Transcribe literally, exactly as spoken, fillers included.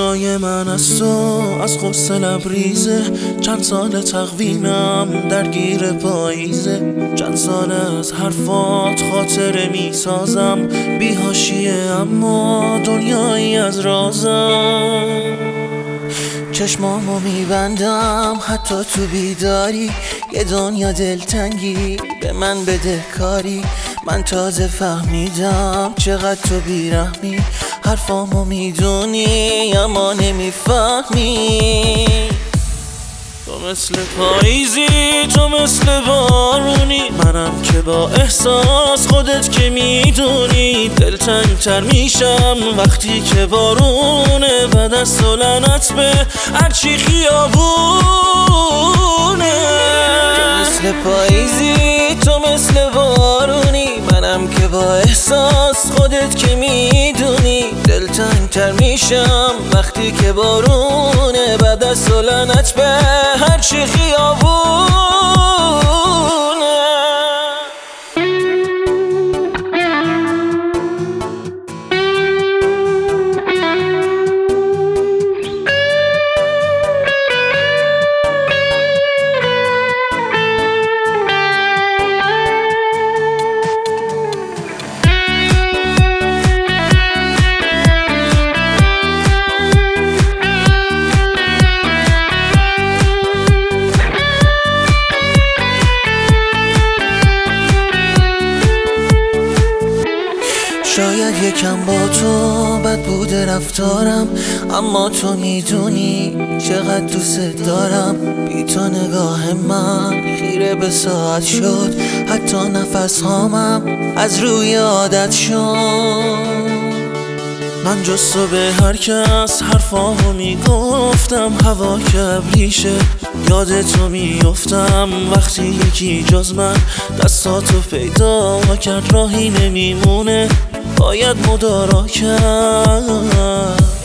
دنیای من از تو از غصه لبریزه. چند سال تقویمم درگیر پاییزه. چند سال از حرفات خاطره میسازم، بی حاشیه اما دنیایی از رازم. چشمامو میبندم حتی تو بیداری، یه دنیا دلتنگی به من بده کاری. من تازه فهمیدم چقدر تو بیرحمی، حرفامو میدونی اما نمیفهمی. تو مثل پاییزی، تو مثل بارونی، منم که با احساس خودت که میدونی. دلتنگتر میشم وقتی که بارونه، بعد از تو لعنت به هرچی خیابونه. تو مثل پاییزی، تو مثل بارونی، منم که با احساس خودت که میدونی. دلتنگتر میشم وقتی که بارونه، بعد از تو لعنت به هرچی خیابونه. شاید یکم با تو بد بوده رفتارم، اما تو میدونی چقدر دوست دارم. بی تو نگاه من خیره به ساعت شد، حتی نفس هامم از روی عادت شد. من جز تو به هر کس حرفامو میگفتم، هوا که ابریشه یاد تو میافتم. وقتی یکی جز من دستاتو پیدا کرد راهی نمیمونه، باید مدارا کرد.